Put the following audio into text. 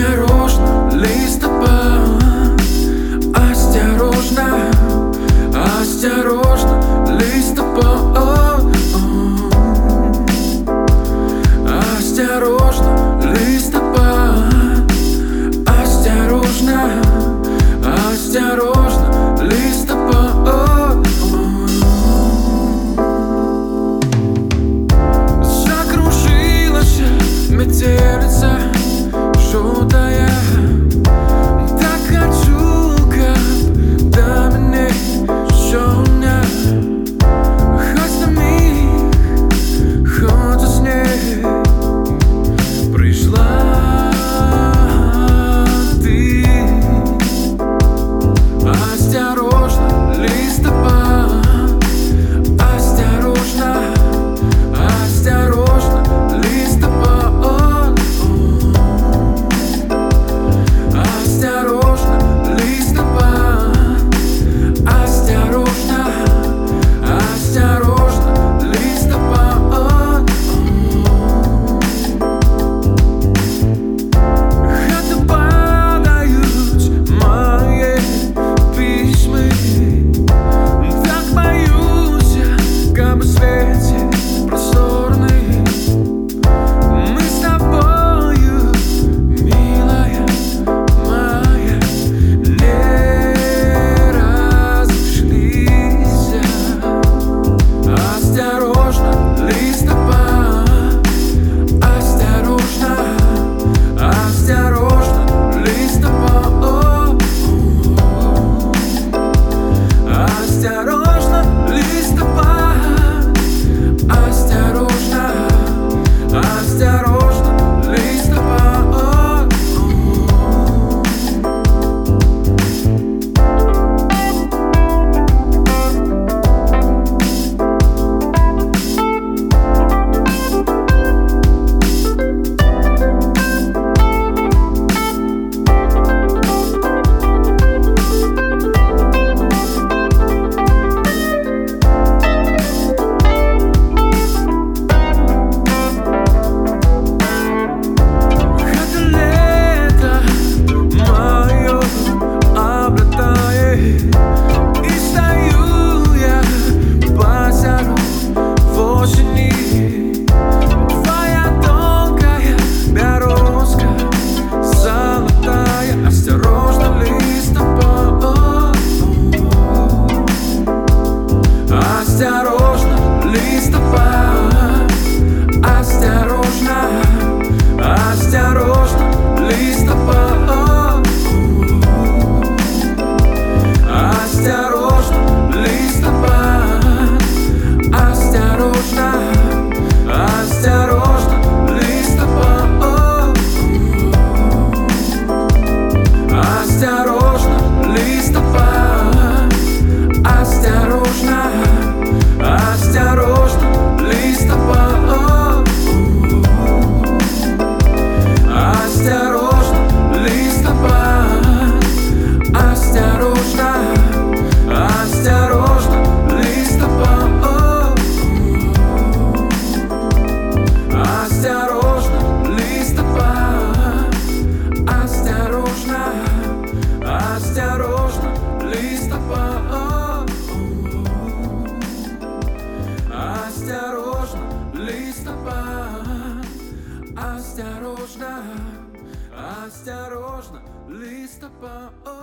Осторожно, листопад, осторожно, осторожно, листопад, осторожно, листопад, осторожно, осторожно, листопад. Закружилась метелица желтая, так хочу, как до меня щёлня. Хоть на миг, хоть с ней пришла ты. Осторожно, листопад, осторожно, осторожно, листопад. Осторожно, листопад, осторожно, осторожно, листопад. Хаты падают мои письма, так боюсь, как бы свете просторный. Мы с тобою, милая моя, не разошлись. Осторожно, листопад, осторожно, осторожно, листопад. Осторожно, листопад, осторожно, осторожно, листопад. Осторожно, листопад, осторожно, осторожно, листопад. Осторожно, листопад, осторожно, осторожно, листопад. Осторожно, листопад, осторожно, осторожно, листопад. Осторожно, листопад, осторожно, осторожно, листопад. Осторожно, листопад, осторожно, осторожно, листопад. Осторожно, листопад, осторожно, осторожно, листопад.